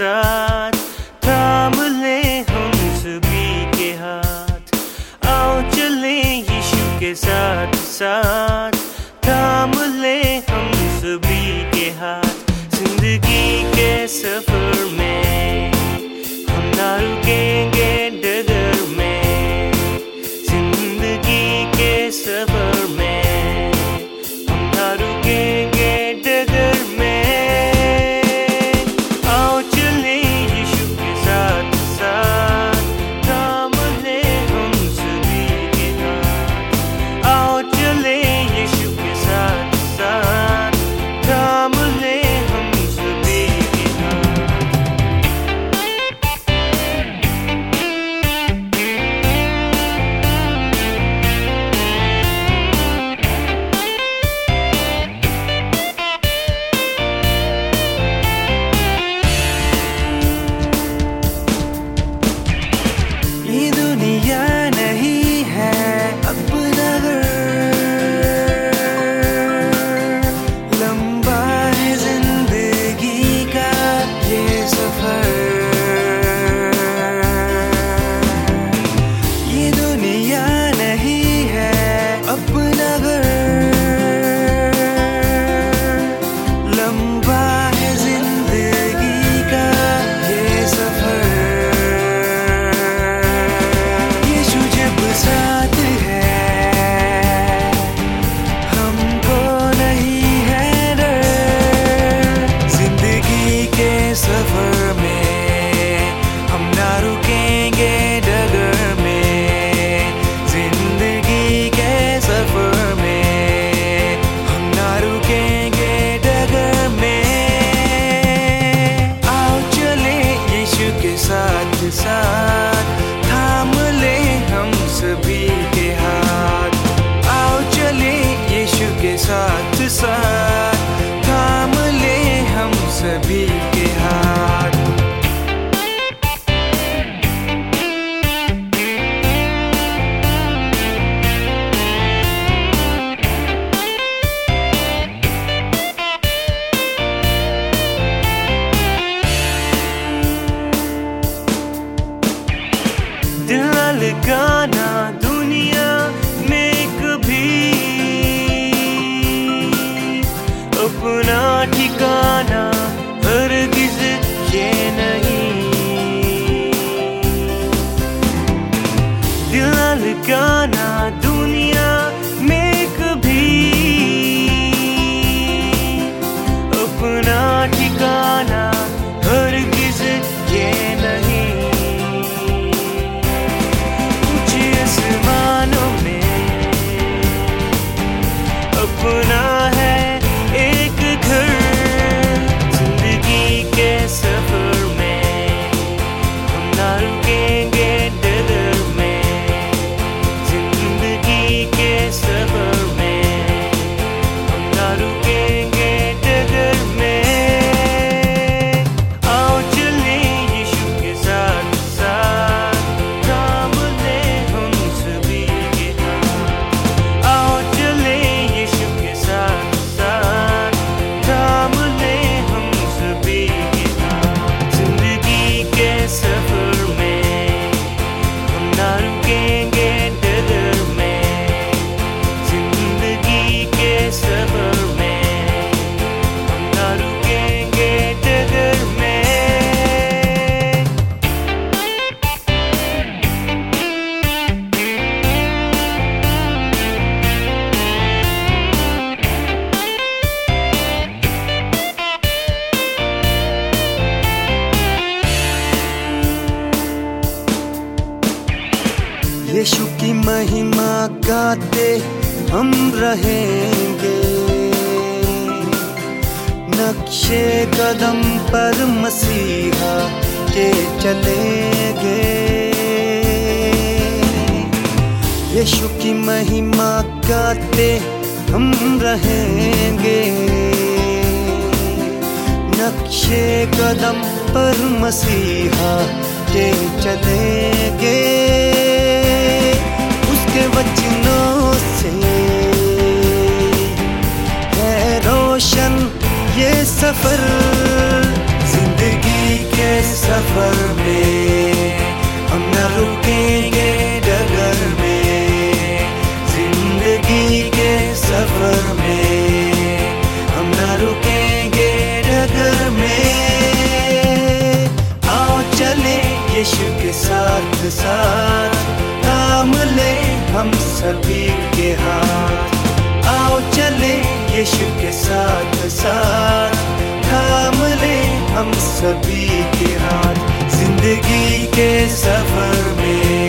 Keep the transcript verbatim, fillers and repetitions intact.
साथ थाम ले हम सभी के हाथ। आओ चले यीशु के साथ साथ थाम ले हम सभी के हाथ। जिंदगी के सफर में हम ना रुकेंगे डगर में। जिंदगी के सफर में हम ना रुकेंगे डगर में। आओ चले यीशु के साथ साथ थाम ले हम सभी के हाथ। आओ चले यीशु के साथ साथ थाम ले हम सभी के हाथ। ये दुनिया नहीं है अपना घर, लंबा है जिंदगी का ये सफर। ये दुनिया नहीं है अपना घर, लंबा है जिंदगी का ये सफर। यीशु जब साथ है हमको नहीं है डर। जिंदगी के सफर में हम ना रुकेंगे डगर में। जिंदगी के सफर में हम ना रुकेंगे डगर में। आओ चले यीशु के साथ साथ थाम ले हम सभी के हाथ। आओ चले यीशु के साथ साथ थाम ले हम सभी के हाथ। दिल ना लगाना दुनिया में कभी, अपना ठिकाना हरगिज़ ये नहीं। दिल ना लगाना दुनिया में कभी, अपना ठिकाना हरगिज़ ये नहीं। आसमानों में अपना है एक घर। जिंदगी के सफर में हम ना रुकेंगे डगर में। जिंदगी के सफर में हम ना रुकेंगे डगर में। आओ चले यीशु के साथ साथ थाम ले हम सभी के हाथ। आओ चले यीशु के साथ साथ थाम ले हम सभी के हाथ। जिंदगी के सफर में हम ना रुकेंगे डगर में। जिंदगी के सफर में हम ना रुकेंगे डगर में। यीशु की महिमा गाते हम रहेंगे। नक्शे कदम पर मसीहा के चलेंगे। यीशु की महिमा गाते हम रहेंगे। नक्शे कदम पर मसीहा के चलेंगे। उसके वचनों से है रोशन ये सफर। जिंदगी के सफर में हम न रुकेंगे डगर में, जिंदगी के सफर में हम न रुकेंगे डगर में। आओ चले यीशु के साथ साथ, थाम ले हम सभी के हाथ। आओ चले यीशु के साथ साथ, थाम ले हम सभी के हाथ, जिंदगी के सफर में।